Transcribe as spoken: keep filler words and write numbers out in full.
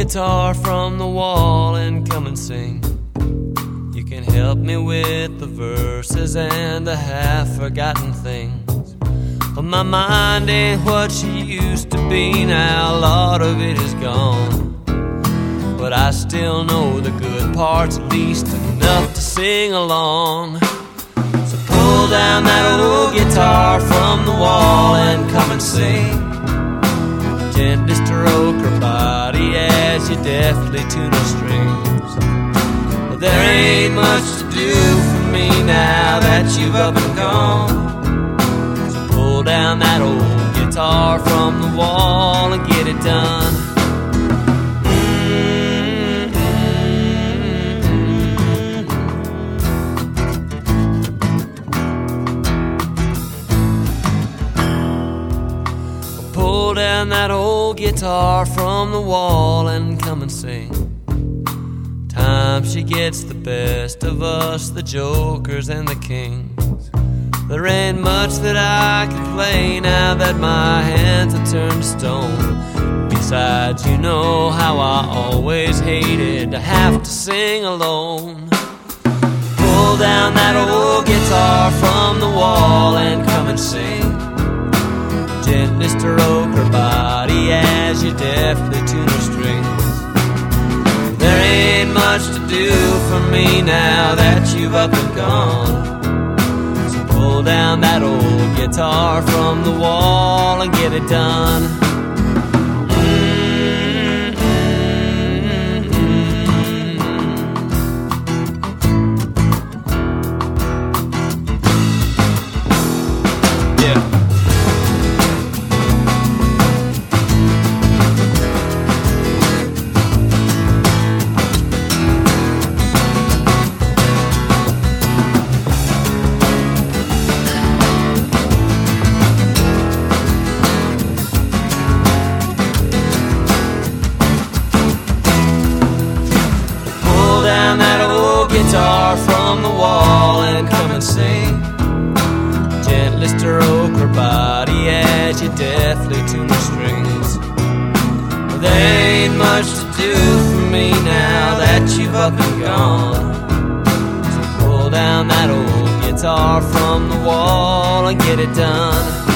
guitar from the wall and come and sing. You can help me with the verses and the half-forgotten things. But my mind ain't what she used to be now. A lot of it is gone, but I still know the good parts, at least enough to sing along. So pull down that old guitar from the wall and come and sing. Gently stroke her body as you deftly tune her strings. But there ain't much to do for me now that you've up and gone. So pull down that old guitar from the wall and get it done. Pull down that old guitar from the wall and come and sing. Time she gets the best of us, the jokers and the kings. There ain't much that I can play now that my hands have turned to stone. Besides, you know how I always hated to have to sing alone. Pull down that old guitar from the wall and come and sing. Gently stroke her body as you deftly tune her strings. There ain't much to do for me now that you've up and gone. So pull down that old guitar from the wall and get it done. Guitar from the wall and come and sing. Gently stroke her body as you deftly tune her strings. There ain't much to do for me now that you've up and gone. So pull down that old guitar from the wall and get it done.